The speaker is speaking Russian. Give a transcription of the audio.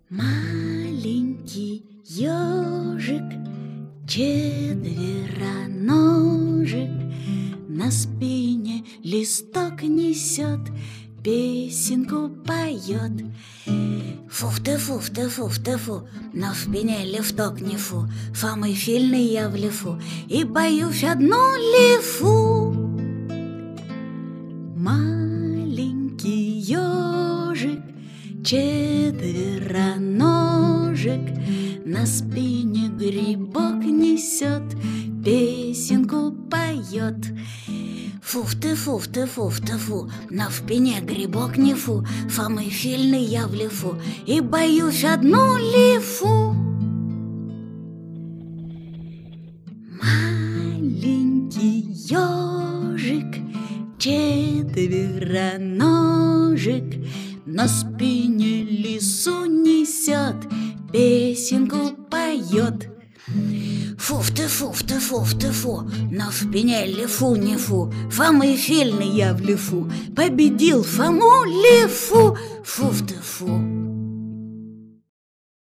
Маленький ежик, четвероножек, на спине листок несет, песенку поет. Фуф-ты-фу, на спине листок не фу, самый сильный я в лесу и боюсь одну лису. Маленький ежик, четвероножек, на спине грибок несет, песенку поет. Фуф-ты-фу, на спине грибок не фу, самый сильный я в лесу и боюсь одну лису. Маленький ежик, четвероножек, на спине лису несет, песенку поет. Фуф-ты-фу, на спине лису не фу, самый сильный я в лесу победил саму лису. Фуф-ты-фу.